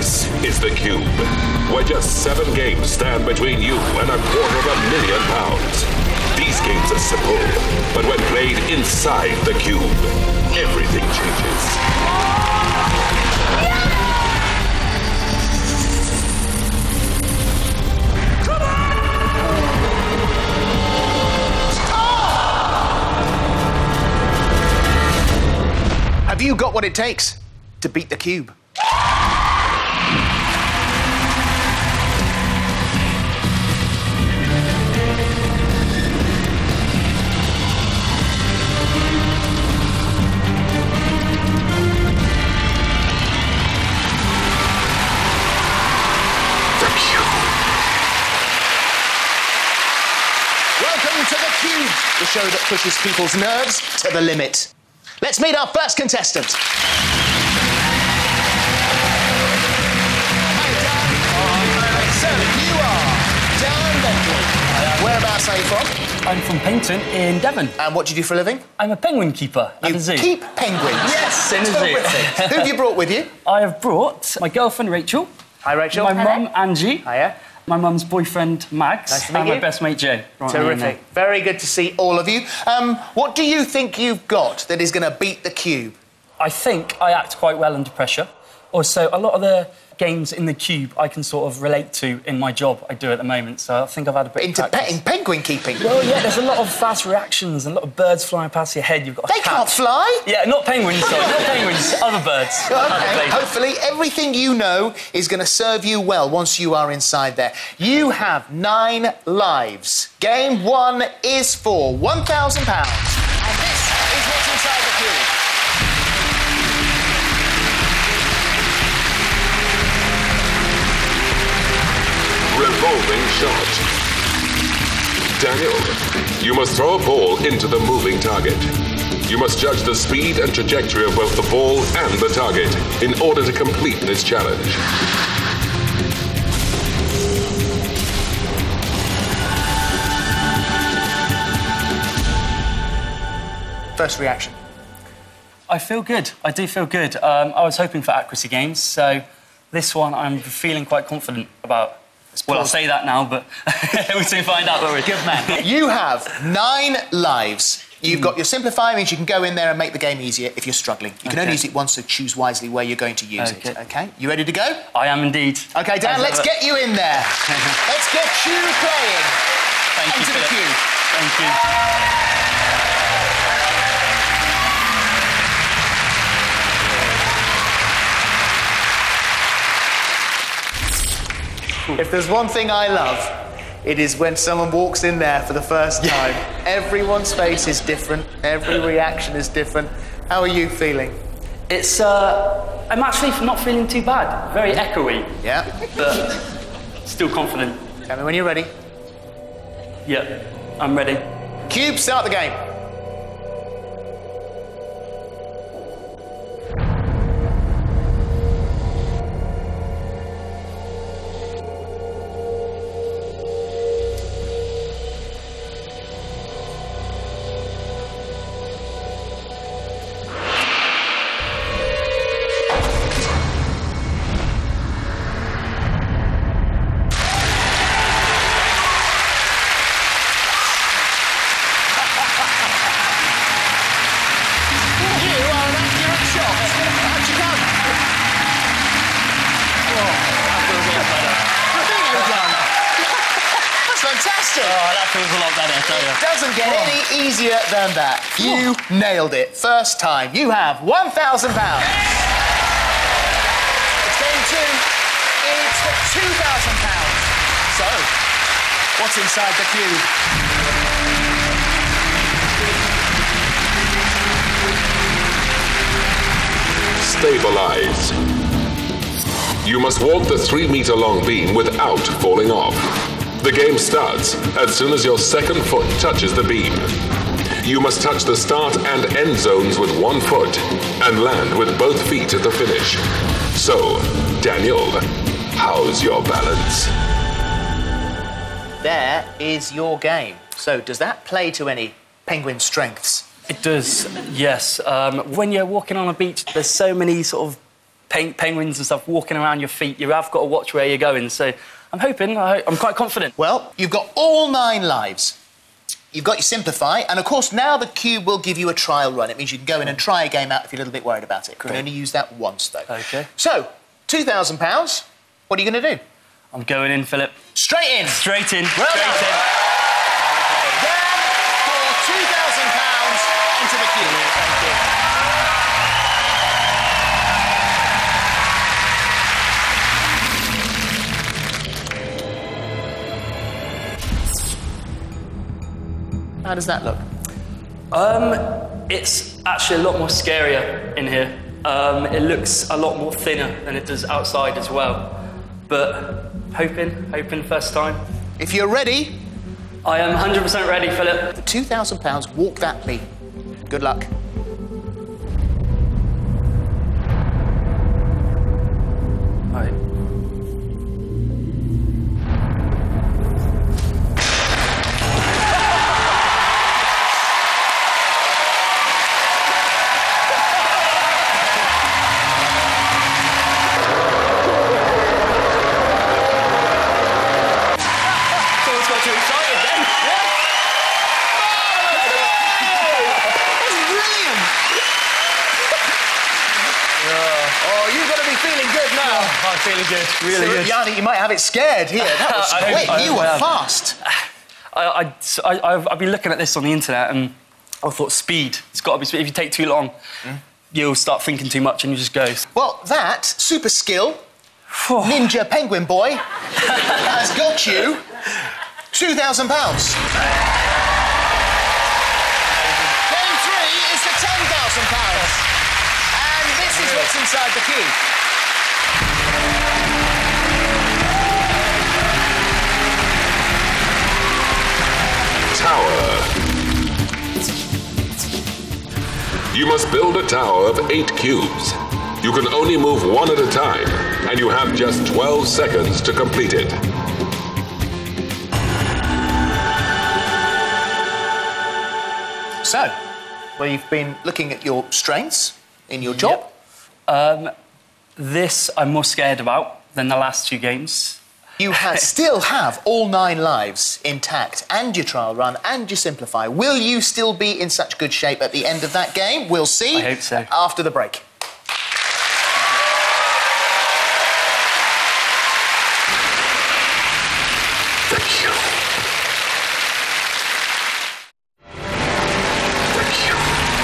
This is theCUBE, where just 7 games stand between you and £250,000. These games are simple, but when played inside theCUBE, everything changes. Have you got what it takes to beat theCUBE? Welcome to theCUBE, the show that pushes people's nerves to the limit. Let's meet our first contestant. Hi, Dan. So, you are Dan Bentley. Whereabouts are you from? I'm from Paignton in Devon. And what do you do for a living? I'm a penguin keeper at the zoo. You keep penguins? Yes, in a zoo. Who have you brought with you? I have brought my girlfriend, Rachel. Hi, Rachel. My mum, Angie. Hiya. My mum's boyfriend, Max. Nice to meet and you. my best mate, Jay. Right. Terrific. Very good to see all of you. What do you think you've got that is going to beat theCUBE? I think I act quite well under pressure. Also, a lot of the games in theCUBE I can sort of relate to in my job I do at the moment, so I think I've had a bit of practice. Into penguin keeping? Well, yeah, there's a lot of fast reactions and a lot of birds flying past your head. You've got They can't fly? Yeah, not penguins, sorry, not penguins, other birds. Okay. Hopefully everything you know is going to serve you well once you are inside there. You have 9 lives. Game 1 is for £1,000. And this is what's inside theCUBE. Revolving shot. Daniel, you must throw a ball into the moving target. You must judge the speed and trajectory of both the ball and the target in order to complete this challenge. First reaction. I feel good. I do feel good. I was hoping for accuracy games, so this one I'm feeling quite confident about. Well, I'll say that now, but we'll soon find out, won't we? Good man. You have 9 lives. You've got your simplifier, means you can go in there and make the game easier if you're struggling. You can only use it once, so choose wisely where you're going to use it. OK? You ready to go? I am indeed. OK, Dan, let's get you in there. Let's get you playing. Thank you, Into theCUBE. Thank you. If there's one thing I love, it is when someone walks in there for the first time. Everyone's face is different. Every reaction is different. How are you feeling? It's, I'm actually not feeling too bad. Very echoey. Yeah? But still confident. Tell me when you're ready. Yeah, I'm ready. CUBE, start the game. Oh, that feels a lot better, I tell you. It doesn't get any easier than that. You nailed it. First time. You have £1,000. It's game 2. It's for £2,000. So, what's inside theCUBE? Stabilize. You must walk the 3-meter-long beam without falling off. The game starts as soon as your second foot touches the beam. You must touch the start and end zones with 1 foot and land with both feet at the finish. So, Daniel, how's your balance? There is your game. So, does that play to any penguin strengths? It does, yes. When you're walking on a beach, there's so many sort of penguins and stuff walking around your feet. You have got to watch where you're going. So I'm I'm quite confident. Well, you've got all 9 lives. You've got your Simplify, and of course now the cube will give you a trial run. It means you can go in and try a game out if you're a little bit worried about it. You can only use that once, though. OK. So, £2,000. What are you going to do? I'm going in, Philip. Straight in. Straight in. Well Straight done. in. Down for £2,000 into the cube. Thank you. How does that look? It's actually a lot more scarier in here. It looks a lot more thinner than it does outside as well. But hoping first time. If you're ready, I am 100% ready, Philip. for £2,000, walk that beam. Good luck. Right. Someone's got too excited then. That's brilliant! Oh, you've got to be feeling good now. I'm feeling good, really good. Yanni, you might have it scared here. That was I hope- quick. I You hope were I have. fast. I've been looking at this on the internet and I thought speed. It's got to be speed. If you take too long, you'll start thinking too much and you just go. Well, that super skill, Ninja Penguin Boy, has got you £2,000. Game 3 is for £10,000. And this is what's inside the cube. Tower. You must build a tower of 8 cubes. You can only move one at a time, and you have just 12 seconds to complete it. So, well, you've been looking at your strengths in your job. This I'm more scared about than the last 2 games. You still have all 9 lives intact, and your trial run, and your Simplify. Will you still be in such good shape at the end of that game? We'll see. I hope so. After the break. The cube. The cube.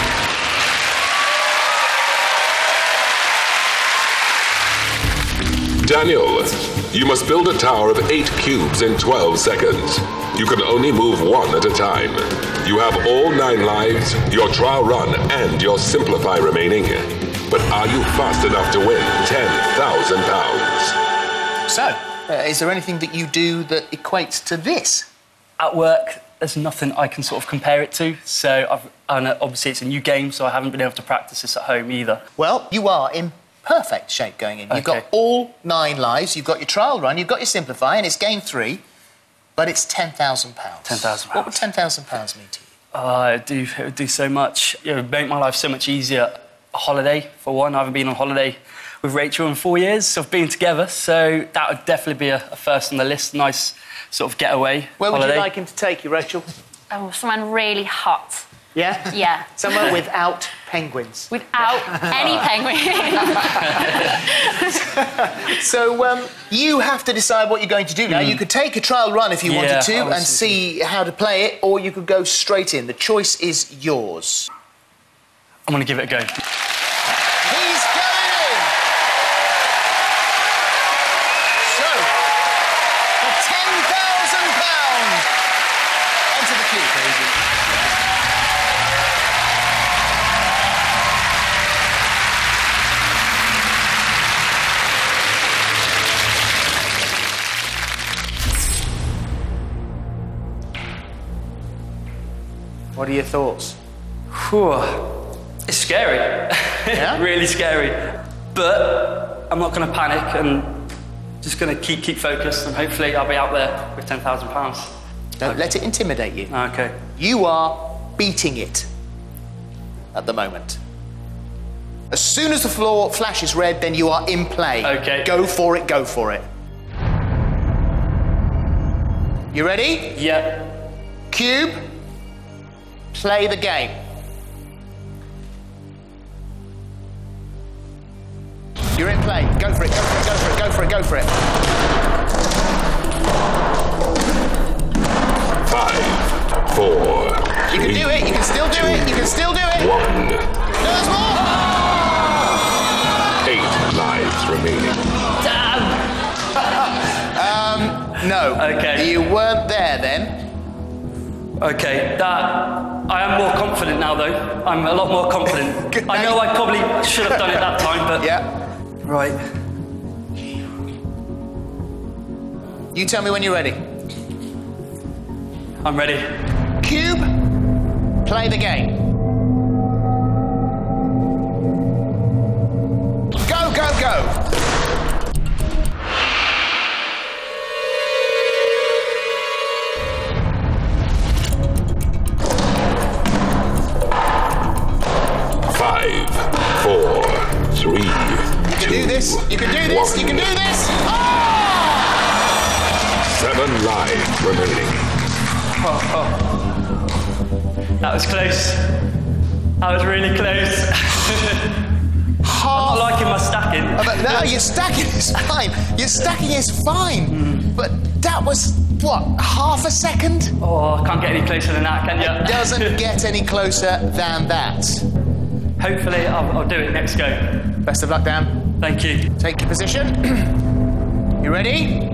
Daniel, you must build a tower of 8 cubes in 12 seconds. You can only move one at a time. You have all 9 lives, your trial run, and your Simplify remaining. But are you fast enough to win £10,000? So, is there anything that you do that equates to this? At work, there's nothing I can sort of compare it to. So and obviously it's a new game, so I haven't been able to practice this at home either. Well, you are in perfect shape going in. You've got Okay. all 9 lives, you've got your trial run, you've got your Simplify, and it's game 3, but it's £10,000. £10,000. What would £10,000 mean to you? It would do so much. It would make my life so much easier. A holiday, for one. I haven't been on holiday with Rachel in 4 years of being together, so that would definitely be a first on the list. Nice sort of getaway Where would holiday. you like him to take you, Rachel? Oh, someone really hot. Yeah? Yeah. Somewhere without penguins. Without any penguin. So, you have to decide what you're going to do now. You could take a trial run if you Yeah, wanted to I was and see how to play it, or you could go straight in. The choice is yours. I'm going to give it a go. He's going in! So, for £10,000, enter the cube. What are your thoughts? Whew. It's scary. Yeah? Really scary. But I'm not going to panic and just going to keep focused, and hopefully I'll be out there with £10,000. Don't let it intimidate you. Okay. You are beating it at the moment. As soon as the floor flashes red, then you are in play. Okay. Go for it, go for it. You ready? Yeah. Cube, play the game. You're in play. Go for it, go for it, go for it, go for it, go for it. 5, 4, You can 3, do it, you can still do it, you can still do it. 1. No, there's more. 8 lives remaining. No. Okay. You weren't there then. Okay, I am more confident now, though. I'm a lot more confident. Good I know night. I probably should have done it that time, but... Yeah. Right. You tell me when you're ready. I'm ready. Cube, play the game. Go, go, go. You can do this, you can do this, you can do this! Oh! 7 lives remaining. That was close. That was really close. I'm not liking my stacking. But no, your stacking is fine. Your stacking is fine. But that was, what, half a second? Oh, I can't get any closer than that, can you? It doesn't get any closer than that. Hopefully, I'll do it next go. Best of luck, Dan. Thank you. Take your position. You ready?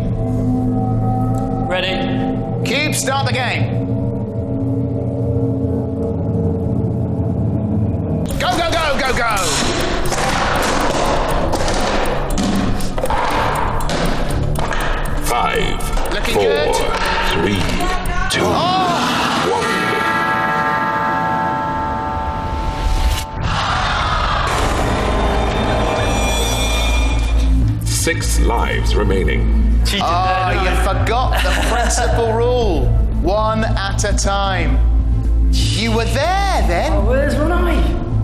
Ready? Cube, start the game. Go, go, go, go, go! Five, Looking 4, good. 3, 2, 1. 6 lives remaining. Cheated Oh, there, you didn't I? forgot the principal rule. One at a time. You were there then. Where's one eye?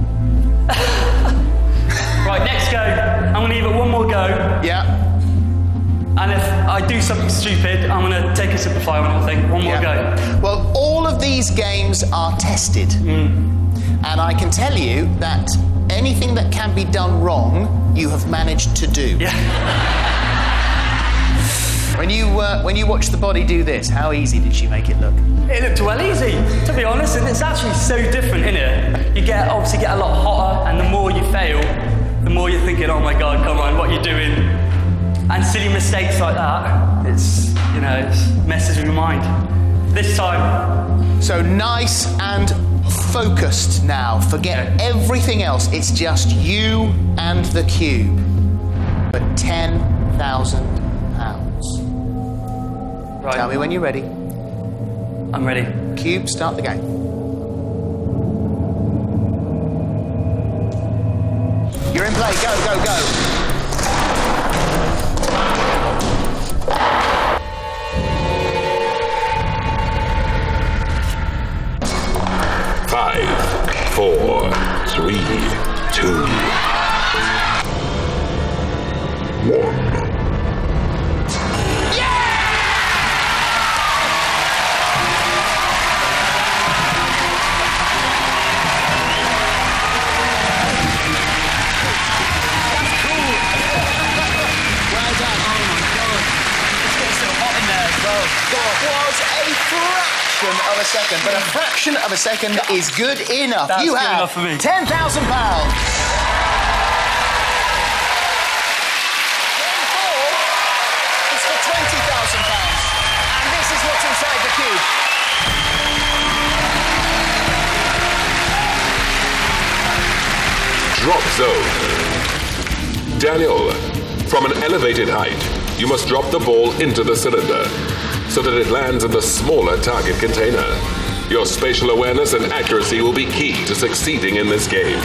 Right, next go. I'm going to give it one more go. Yeah. And if I do something stupid, I'm going to take a simplify on it, I think. One more go. Well, all of these games are tested. And I can tell you that anything that can be done wrong, you have managed to do. Yeah. When you watch the body do this, how easy did she make it look? It looked well easy, to be honest, and it's actually so different, isn't it? You obviously get a lot hotter, and the more you fail, the more you're thinking, oh my God, come on, what are you doing? And silly mistakes like that, it messes with your mind. This time... So nice and focused now. Forget everything else. It's just you and the cube. For £10,000. Right. Tell me when you're ready. I'm ready. Cube, start the game. You're in play. Go, go, go. Five, 4, 3, 2, 1. Was a fraction of a second, but a fraction of a second is good enough. That's You good have enough for me. £10,000. It's for £20,000, and this is what's inside the cube. Drop zone. Daniel, from an elevated height, you must drop the ball into the cylinder so that it lands in the smaller target container. Your spatial awareness and accuracy will be key to succeeding in this game.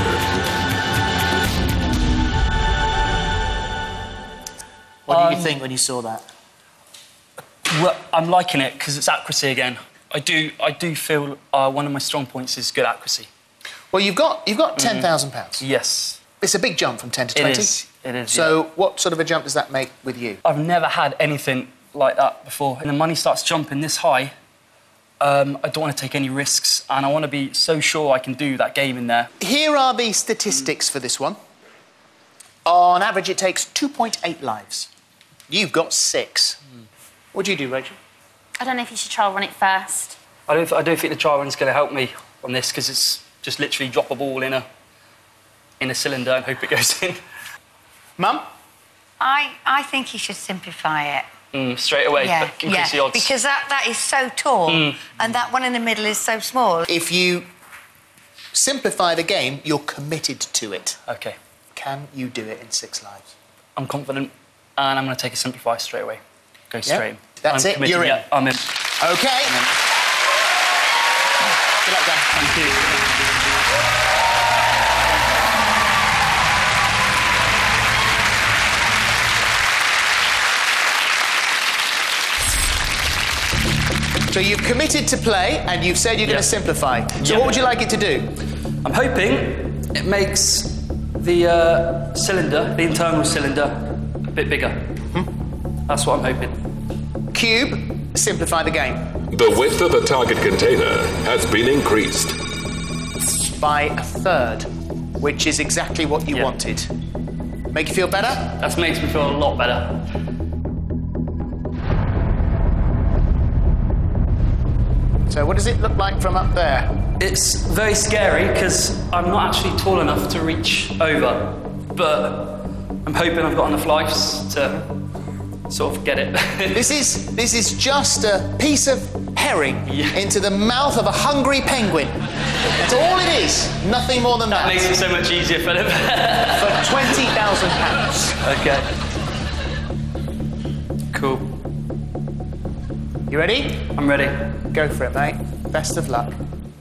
What did you think when you saw that? Well, I'm liking it because it's accuracy again. I do feel one of my strong points is good accuracy. Well, you've got £10,000. Yes. It's a big jump from 10 to 20. It is. So what sort of a jump does that make with you? I've never had anything like that before. And the money starts jumping this high, I don't want to take any risks, and I want to be so sure I can do that game in there. Here are the statistics for this one. On average, it takes 2.8 lives. You've got 6. What do you do, Rachel? I don't know if you should try and run it first. I don't think the trial run's going to help me on this, because it's just literally drop a ball in a cylinder and hope it goes in. Mum? I think you should simplify it. Straight away, Yeah, but increase the odds. because that is so tall, and that one in the middle is so small. If you simplify the game, you're committed to it. OK. Can you do it in 6 lives? I'm confident, and I'm going to take a simplify straight away. Go straight in. That's I'm it, committed. you're in. Yeah, I'm in. OK. I'm in. Good luck, Dan. Thank you. So you've committed to play, and you've said you're going to simplify. So Yeah. what would you like it to do? I'm hoping it makes the cylinder, the internal cylinder, a bit bigger. That's what I'm hoping. Cube, simplify the game. The width of the target container has been increased. By 1/3, which is exactly what you Yeah. wanted. Make you feel better? That makes me feel a lot better. So what does it look like from up there? It's very scary because I'm not actually tall enough to reach over, but I'm hoping I've got enough lives to sort of get it. This is just a piece of herring Yeah. into the mouth of a hungry penguin. That's all it is. Nothing more than That that. makes it so much easier, Philip. For £20,000. Okay. Cool. You ready? I'm ready. Go for it, mate. Best of luck.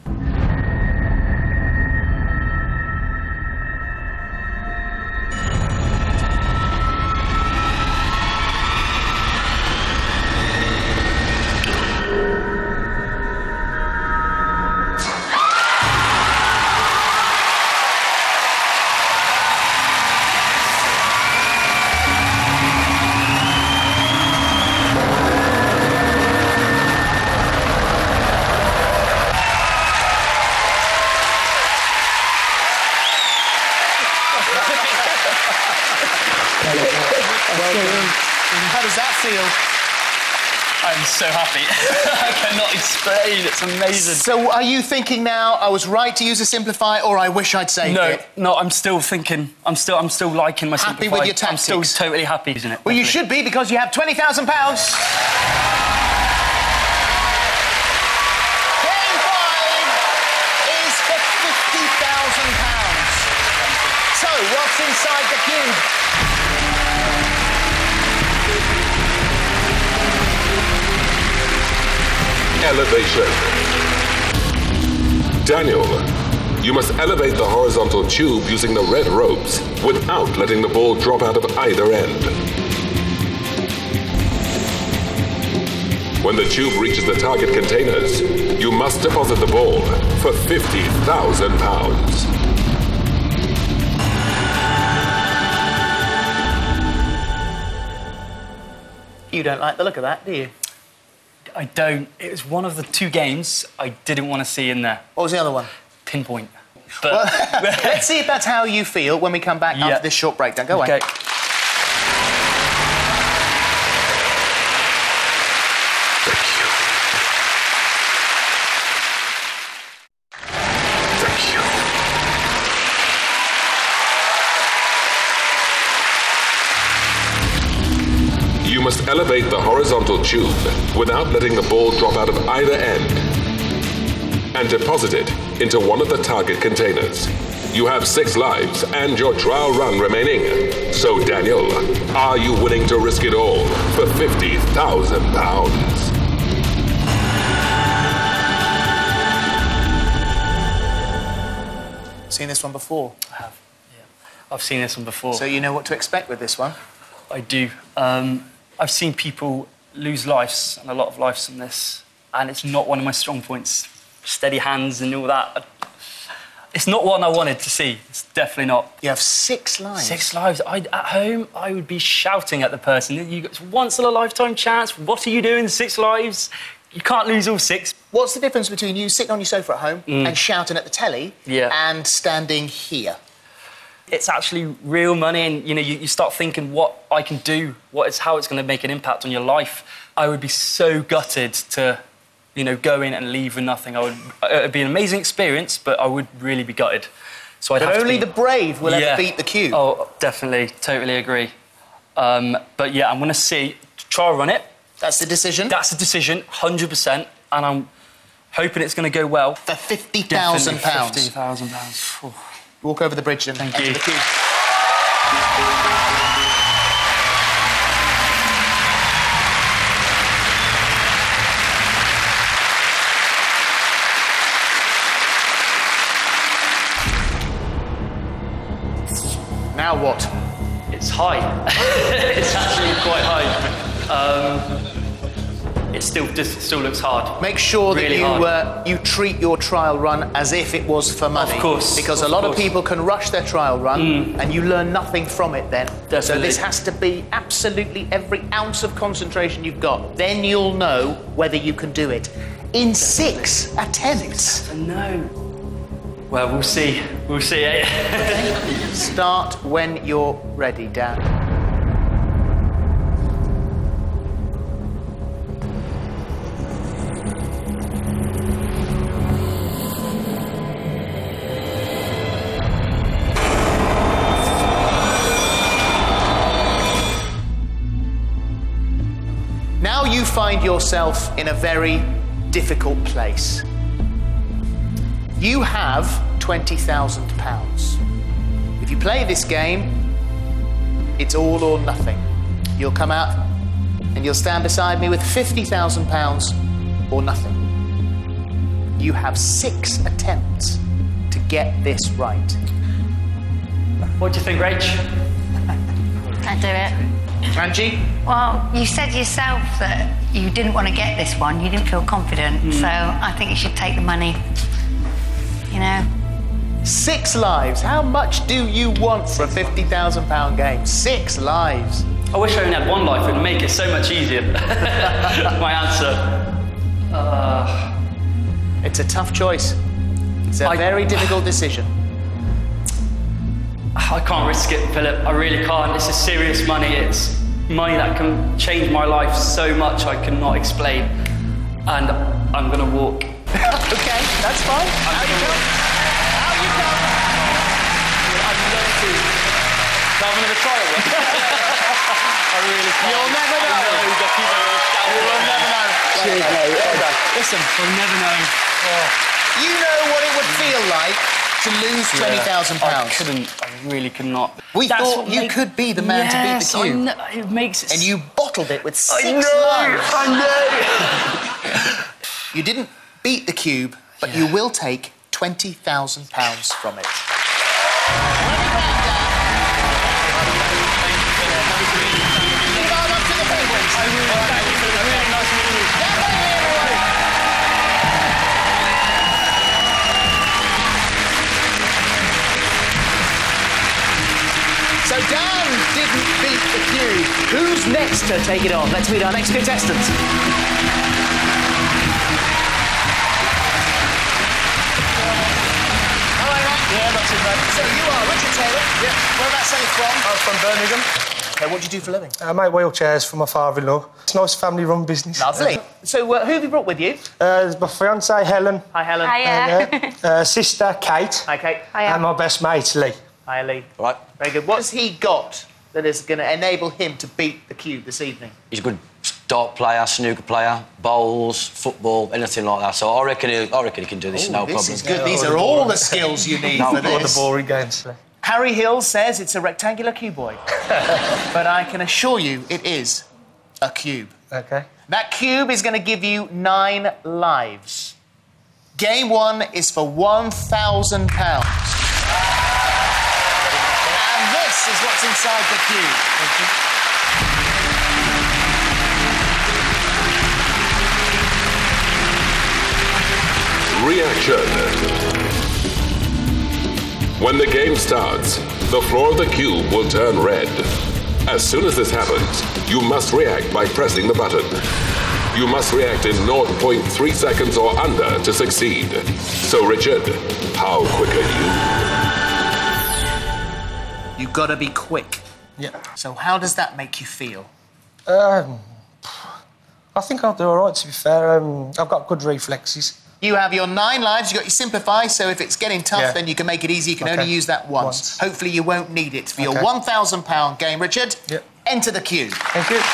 How does that feel? I'm so happy. I cannot explain. It's amazing. So are you thinking now, I was right to use a simplify, or I wish I'd saved it? No, I'm still thinking. I'm still liking my Happy simplify. with your I'm still tactics? totally happy, isn't it? Well, you Definitely. should be, because you have £20,000. Game 5 is for £50,000. So, what's inside the cube? Elevation. Daniel, you must elevate the horizontal tube using the red ropes without letting the ball drop out of either end. When the tube reaches the target containers, you must deposit the ball for £50,000. You don't like the look of that, do you? I don't. It was one of the 2 games I didn't want to see in there. What was the other one? Pinpoint. But Let's see if that's how you feel when we come back Yeah. after this short breakdown. Go away. okay. You must elevate the horizontal tube without letting the ball drop out of either end and deposit it into one of the target containers. You have 6 lives and your trial run remaining. So, Daniel, are you willing to risk it all for £50,000? Seen this one before, I have. Yeah. I've seen this one before. so you know what to expect with this one. I do. I've seen people lose lives, and a lot of lives from this, and it's not one of my strong points. Steady hands and all that. It's not one I wanted to see. It's definitely not. You have 6 lives. 6 lives. At home, I would be shouting at the person. You got once in a lifetime chance. What are you doing? 6 lives. You can't lose all 6. What's the difference between you sitting on your sofa at home and shouting at the telly and standing here? It's actually real money, and you start thinking what I can do, how it's going to make an impact on your life. I would be so gutted to, go in and leave with nothing. It'd be an amazing experience, but I would really be gutted. So I'd have only to the brave will ever beat the cube. Oh, definitely, totally agree. But yeah, I'm going to try run it. That's the decision? That's the decision, 100%, and I'm hoping it's going to go well. For £50,000. £50,000. Walk over the bridge and enter the cube. Now what? It's high. It's actually quite high. It still looks hard. Make sure really that you treat your trial run as if it was for money. Of course. Because a lot of people can rush their trial run and you learn nothing from it then. Definitely. So this has to be absolutely every ounce of concentration you've got. Then you'll know whether you can do it. In 6 attempts. No. Well, we'll see. We'll see. Start when you're ready, Dan. Now you find yourself in a very difficult place. You have £20,000. If you play this game, it's all or nothing. You'll come out and you'll stand beside me with £50,000 or nothing. You have 6 attempts to get this right. What do you think, Rach? Can't do it. Angie? Well, you said yourself that you didn't want to get this one. You didn't feel confident. So I think you should take the money. 6 lives. How much do you want for a £50,000 game? 6 lives. I wish I only had 1 life. It would make it so much easier. My answer. It's a tough choice. It's a very difficult decision. I can't risk it, Philip. I really can't. This is serious money. It's money that can change my life so much I cannot explain. And I'm going to walk. Okay, that's fine. How you go? I'd love to. Have another trial. I really can't. You'll never know. You will never know. Cheers, mate. Listen, I'll never know. you know what it would feel like to lose £20,000. I couldn't. I really could not. We thought you could be the man to beat the cube. I know. It makes it... And you bottled it with 6 lives. I know. You didn't beat the cube, but you will take £20,000 from it. So Dan didn't beat the cube. Who's next to take it on? Let's meet our next contestant. Yeah, not too bad. So you are Richard Taylor? Yeah. Whereabouts are you from? I'm from Birmingham. Okay, what do you do for a living? I make wheelchairs for my father-in-law. It's a nice family-run business. Lovely. So who have you brought with you? My fiancée, Helen. Hi, Helen. Hiya. Sister, Kate. Hi, Kate. And my best mate, Lee. Hi, Lee. All right. Very good. What has he got that is going to enable him to beat the cube this evening? He's a good dart player, snooker player, bowls, football, anything like that. So I reckon he can do this, no this problem. is good. These are all the skills you need for All the this. boring games. Harry Hill says it's a rectangular cuboid. But I can assure you it is a cube. OK. That cube is going to give you 9 lives. Game 1 is for £1,000. And this is what's inside the cube. Reaction. When the game starts, the floor of the cube will turn red. As soon as this happens, you must react by pressing the button. You must react in 0.3 seconds or under to succeed. So, Richard, how quick are you? You've got to be quick. Yeah. So how does that make you feel? I think I'll do all right, to be fair. I've got good reflexes. You have your 9 lives, you've got your simplify, so if it's getting tough, Yeah. then you can make it easy. You can Okay. only use that once. Once. Hopefully you won't need it for your Okay. £1,000 game, Richard. Yep. Enter the cube. Thank you.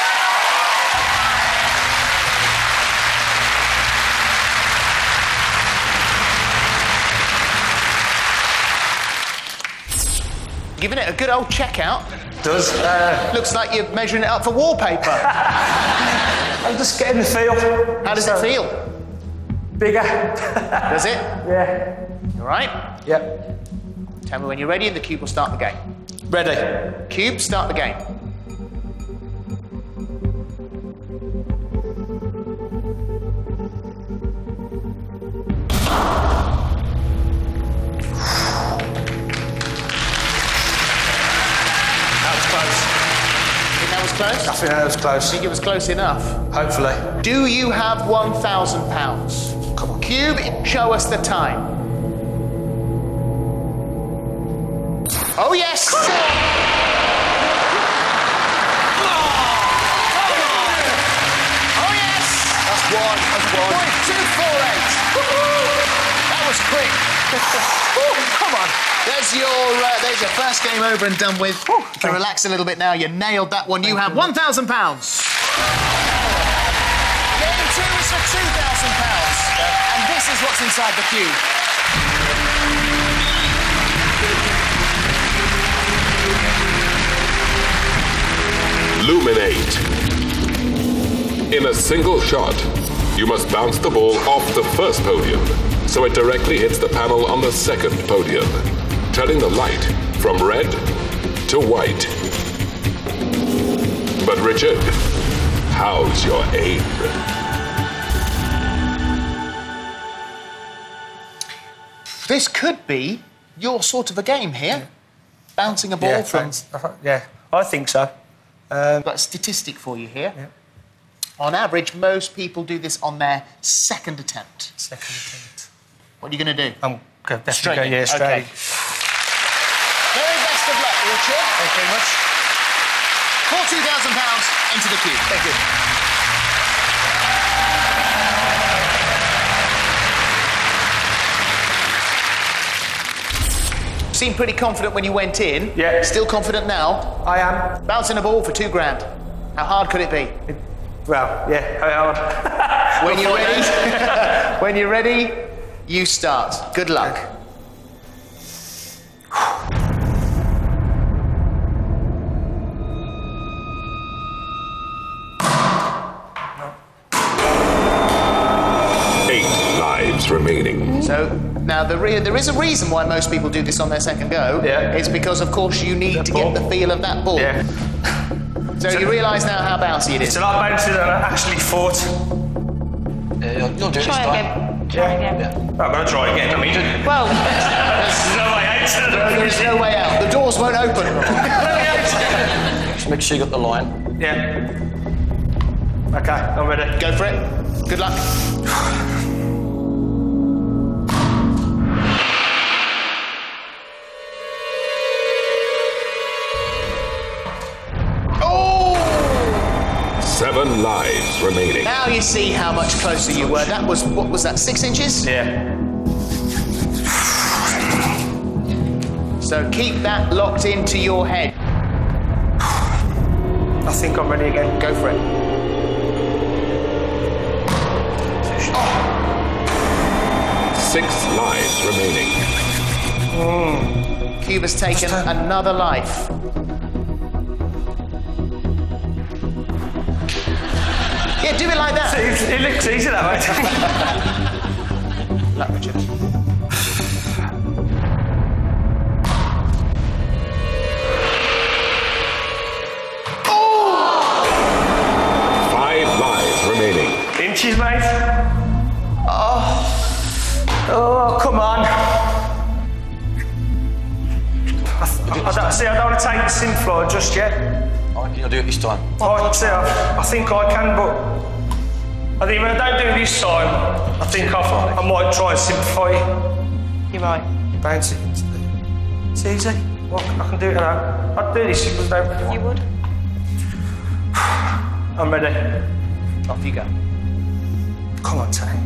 Giving it a good old checkout. Does. Looks like you're measuring it up for wallpaper. I'm just getting the feel. How does it feel? Bigger. Does it? Yeah. All right. Yep. Tell me when you're ready and the cube will start the game. Ready. Cube, start the game. Close? I think that was close. I think it was close enough. Hopefully. Do you have £1,000? Come on. Cube, show us the time. Oh, yes! Oh, yes! That's one. .248. That was quick. Come on. There's your first game over and done with. You can relax a little bit now. You nailed that one. You have £1,000. Game 2 is for £2,000. And this is what's inside the cube. Luminate. In a single shot, you must bounce the ball off the first podium, so it directly hits the panel on the second podium, turning the light from red to white. But Richard, how's your aim? This could be your sort of a game here. Bouncing a ball from... Yeah, I think so. I've got a statistic for you here. Yeah. On average, most people do this on their second attempt. Second attempt. What are you going to do? I'm going to Straight definitely go, in. yeah, straight. Okay. Very best of luck, Richard. Thank you very much. For £2,000 into the cube. Thank you. Seemed pretty confident when you went in. Yeah. Still confident now. I am. Bouncing a ball for £2,000. How hard could it be? Well, yeah, I am. When you're ready, when you're ready, you start. Good luck. Remaining. So now there is a reason why most people do this on their second go. Yeah. It's because, of course, you need to get the feel of that ball. Yeah. So you realise now how bouncy it is. It's a lot bouncy than I actually thought. You'll do it this Try time. again. Try again. I'm going to try again. I mean, Well, there's no way out. There's no way out. The doors won't open. Just make sure you got the line. Yeah. Okay, I'm ready. Go for it. Good luck. Oh! 7 lives remaining. Now you see how much closer you were. That was, what was that, 6 inches? Yeah. So keep that locked into your head. I think I'm ready again. Go for it. 6 lives remaining. Cube has taken another life. Yeah, do it like that. It looks easy that way. Luck, Richard. Oh! 5 lives remaining. Inches, mate. Oh, come on. this time. I don't want to take the Synfly just yet. I reckon you'll do it this time. I think I can, but I think if I don't do it this time, I think I might try and simplify it. You're right. Bounce it into the... It's easy. Well, I can do it now. I'd do this if it was no... You would? I'm ready. Off you go. Come on, Tay.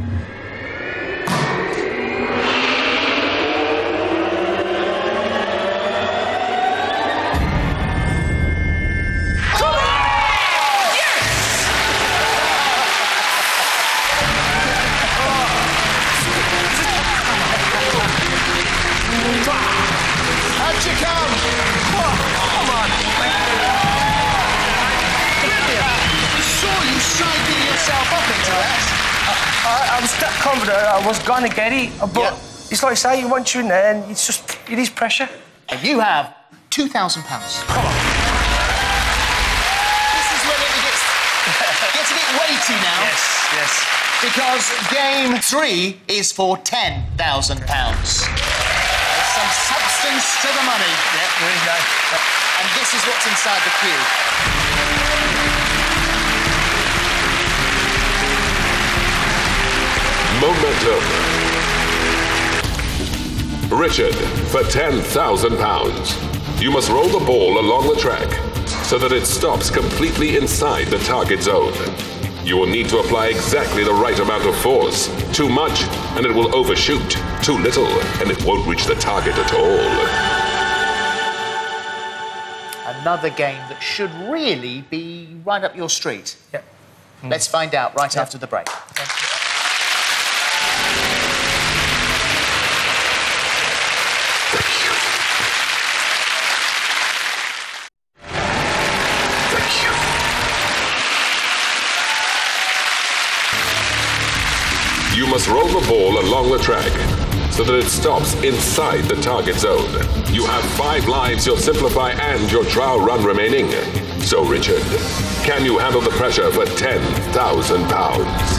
How'd you come? Come on. You saw you psyching yourself up into that. I was that confident I was going to get it, but Yeah. it's like I say, you want you in there, and it's just, it is pressure. And you have £2,000. Come on. This is when it gets a bit weighty now. Yes. Because game 3 is for £10,000. There's some substance to the money. Yeah, there you go. And this is what's inside the cube. Momentum. Richard, for £10,000. You must roll the ball along the track so that it stops completely inside the target zone. You will need to apply exactly the right amount of force. Too much, and it will overshoot. Too little, and it won't reach the target at all. Another game that should really be right up your street. Yeah. Let's find out right after the break. You must roll the ball along the track so that it stops inside the target zone. You have 5 lives, your Simplify and your Trial Run remaining. So, Richard, can you handle the pressure for £10,000?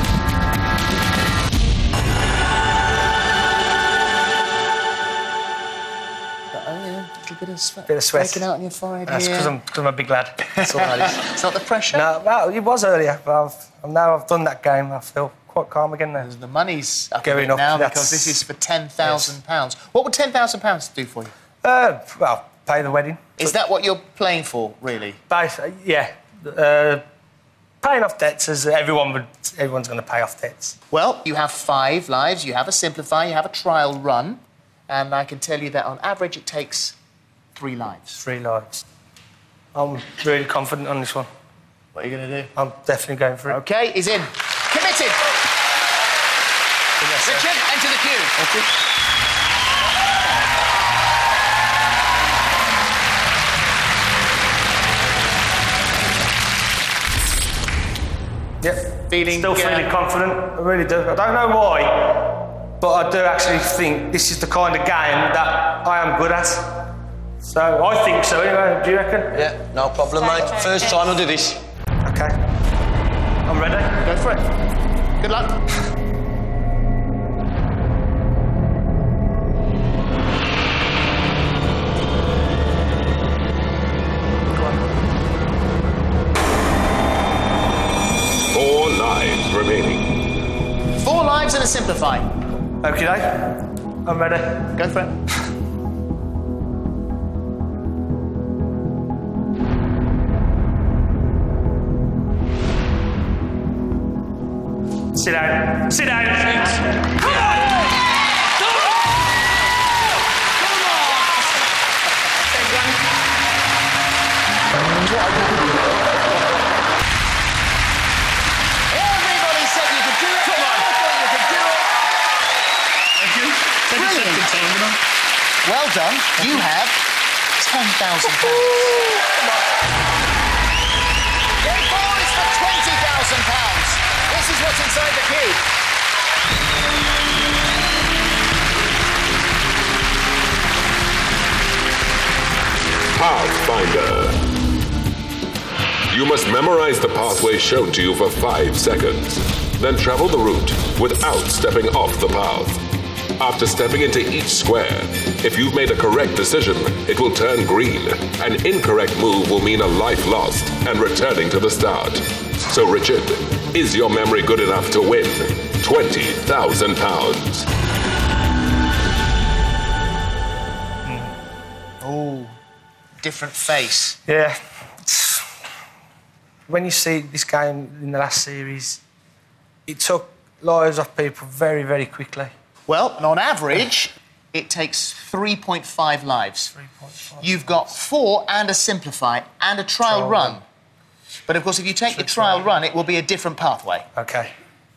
Bit of sweat. Bit of sweat. Breaking out on your forehead. That's because I'm a big lad. That's all right. It's not the pressure. No, well, it was earlier, but now I've done that game, I feel quite calm again now. The money's up Going up now up, because this is for £10,000. What would £10,000 do for you? Well, pay the wedding. Is that what you're playing for, really? Yeah. Paying off debts, as everyone's going to pay off debts. Well, you have 5 lives, you have a Simplify, you have a Trial Run, and I can tell you that on average it takes 3 lives. 3 lives. I'm really confident on this one. What are you going to do? I'm definitely going for it. OK, he's in. Committed! Richard, enter the queue. Thank you. Yep. Still feeling confident. I really do. I don't know why, but I do actually think this is the kind of game that I am good at. So I think so. Anyway, do you reckon? Yeah, no problem, mate. First time I'll do this. Okay. I'm ready. Go for it. Good luck. Four lives remaining. 4 lives and a Simplify. Okay, I'm ready. Go for it. Sit down. Sit down. Come on! Everybody said you could do it. Come on. I thought you could do it. Thank you. Brilliant. Well done. You have £10,000. Game 4 is for £20,000. This is what's inside the cube. Pathfinder. You must memorize the pathway shown to you for 5 seconds. Then travel the route without stepping off the path. After stepping into each square, if you've made a correct decision, it will turn green. An incorrect move will mean a life lost and returning to the start. So, Richard, is your memory good enough to win £20,000? Oh, different face. Yeah. When you see this game in the last series, it took lives off people very, very quickly. Well, and on average, it takes 3.5 lives. 3.5. You've got 4 and a simplify and a trial run. But of course, if you take the trial run, it will be a different pathway. OK.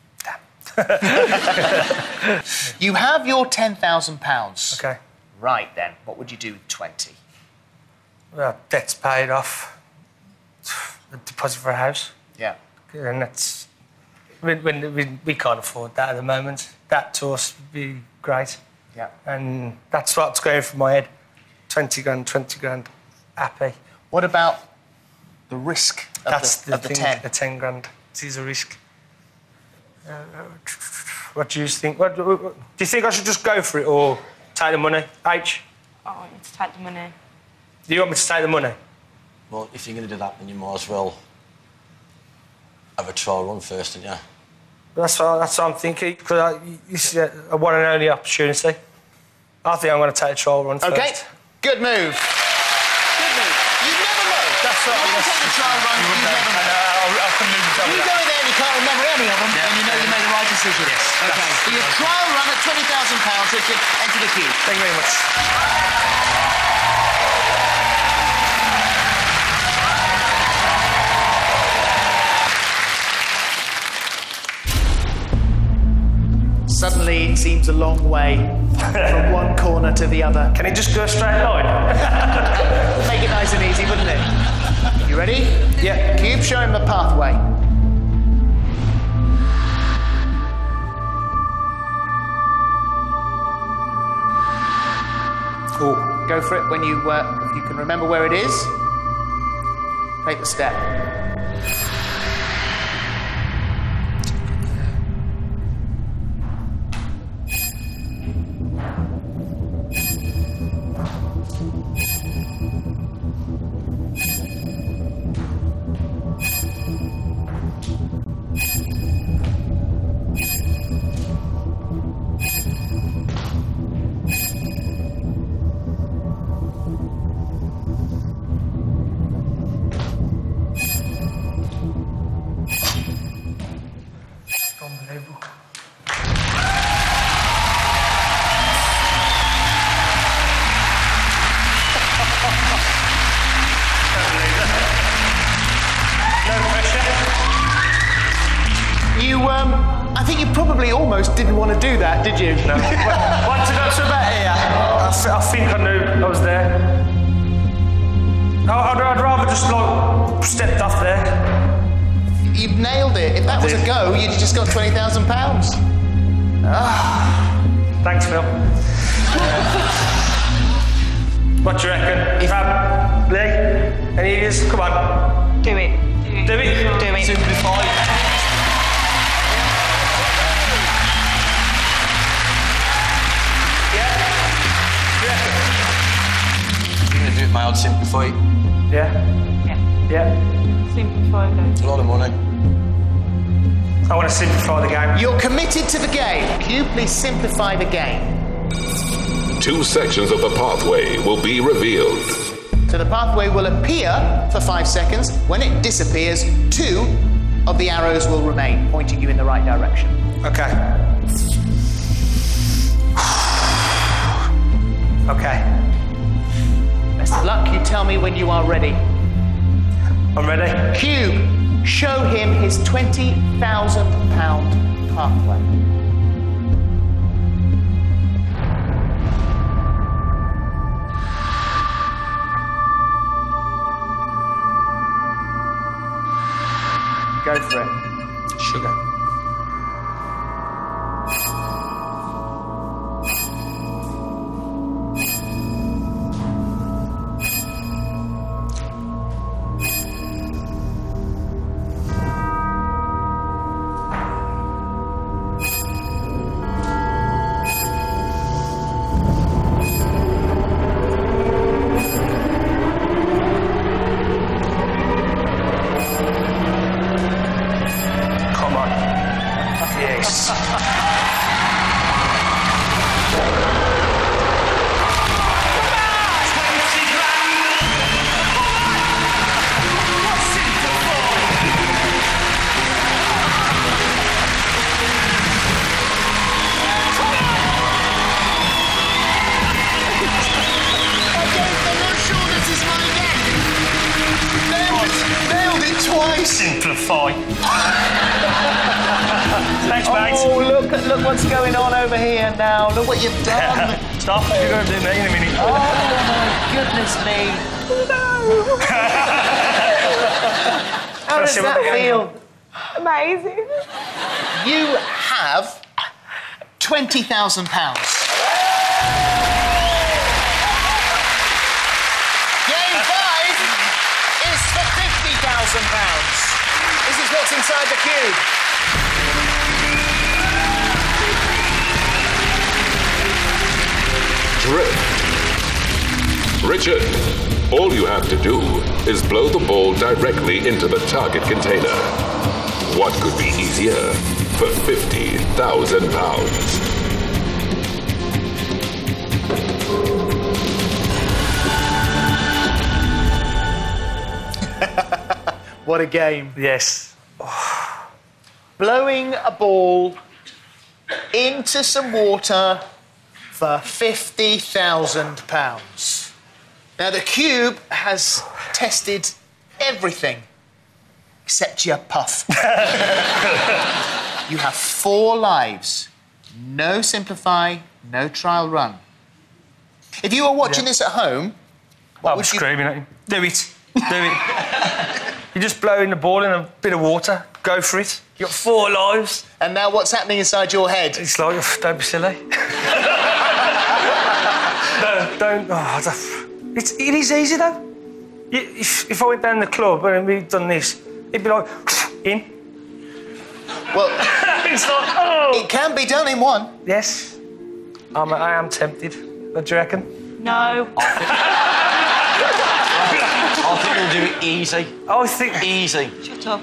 You have your £10,000. OK. Right then, what would you do with 20? Well, debt's paid off. The deposit for a house. Yeah. And that's... We can't afford that at the moment. That to us would be great. Yeah. And that's what's going through my head. 20 grand, happy. What about the risk of the 10? The 10 grand. It is a risk. What do you think? Do you think I should just go for it or take the money? H? I want you to take the money. Do you want me to take the money? Well, if you're going to do that, then you might as well have a trial run first, don't you? That's what I'm thinking, because this is a one and only opportunity. I think I'm going to take a trial run first. OK, good move. Good move. You never know. That's right. When you take the trial run, you never know. I can lose the If you go in there and you can't remember any of them, then you know you made the right decision. Yes. OK, so your trial run at £20,000, Richard, enter the queue. Thank you very much. Suddenly, it seems a long way from one corner to the other. Can it just go a straight line? Make it nice and easy, wouldn't it? You ready? Yeah. Cube, show him the pathway. Cool. Go for it when you can remember where it is. Take the step. Unbelievable. No pressure. I think you probably almost didn't want to do that, did you? No. Once I got to about here, I think I knew I was there. I'd rather just like stepped off there. You've nailed it. If that was a go, you'd just got £20,000. Thanks, Phil. What do you reckon? Fab, Lee, any ideas? Come on. Do it. Do it. Do it. Simplify. You're going to do it, mate. I'd simplify it. Yeah? Yeah. Yeah. Simplify It's a lot of money. I want to simplify the game. You're committed to the game. Cube, please simplify the game. 2 sections of the pathway will be revealed. So the pathway will appear for 5 seconds. When it disappears, 2 of the arrows will remain, pointing you in the right direction. Okay. Okay. Best of luck. You tell me when you are ready. I'm ready. Cube, show him his £20,000 pathway. Go for it. Sugar. twice. Simplify. Thanks, mate. Oh, look what's going on over here now. Look what you've done. Stop. You're going to do that in a minute. Oh, my goodness me. How does that feel? Amazing. You have £20,000. Game 5 is for £50,000. This is what's inside the cube. Drift. Richard, all you have to do is blow the ball directly into the target container. What could be easier for £50,000? What a game. Yes. Blowing a ball into some water for £50,000. Now, the cube has tested everything except your puff. You have 4 lives. No simplify, no trial run. If you were watching this at home, I was screaming at him. Do it. Do it. You just blow in the ball in a bit of water. Go for it. You got 4 lives. And now what's happening inside your head? It's like, don't be silly. No, don't. Oh, it is easy though. If I went down the club and we'd done this, it'd be like, in. Well, It's like, oh. it can be done in one. Yes. I am tempted. What do you reckon? No. I think we'll do it easy. I think... Easy. Shut up.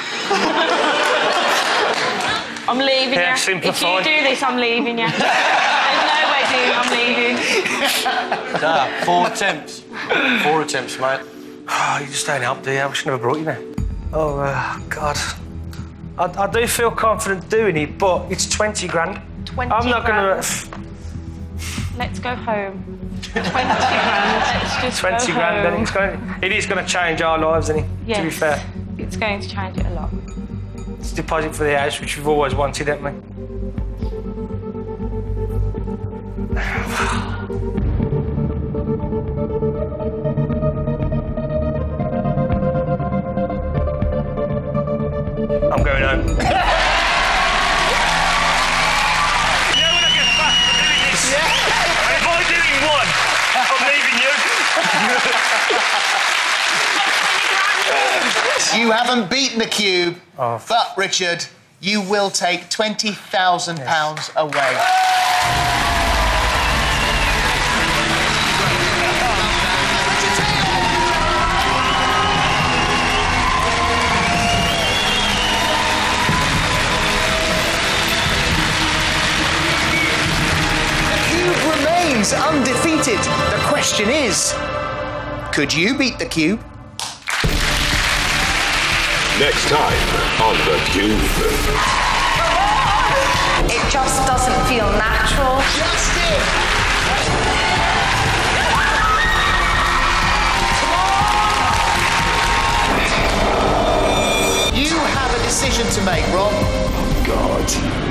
I'm leaving Yeah, you. simplify. If you do this, I'm leaving you. There's no wedding, I'm leaving. Nah, 4 attempts. 4 attempts, mate. Oh, you just don't help, do you? I should never brought you there. Oh, God. I do feel confident doing it, but it's 20 grand. 20 I'm not going grand. to... Let's go home. 20 grand. Let's just 20 go grand, then home. it is going to change our lives, isn't it? Yes. To be fair. It's going to change it a lot. It's a deposit for the house, which we've always wanted, haven't we? I'm going home. You know when I get back from doing this? And if I'm doing one, I'm leaving you. You haven't beaten the cube, Oh. but, Richard, you will take £20,000 away. Undefeated. The question is, could you beat the cube? Next time on The Cube. It just doesn't feel natural. Justin! You have a decision to make, Rob. God.